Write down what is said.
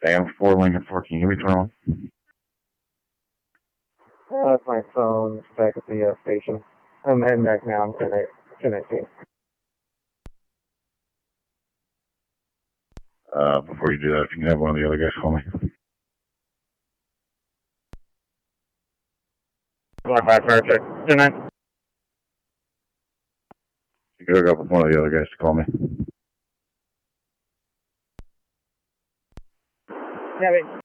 Sam 4 Lincoln 4, can you hear me? Turn on. That's my phone. It's back at the station. I'm heading back now. I'm 10:18. Before you do that, if you can have one of the other guys call me. Wi-Fi fire check. 10:9. You can hook up with one of the other guys to call me. Yeah,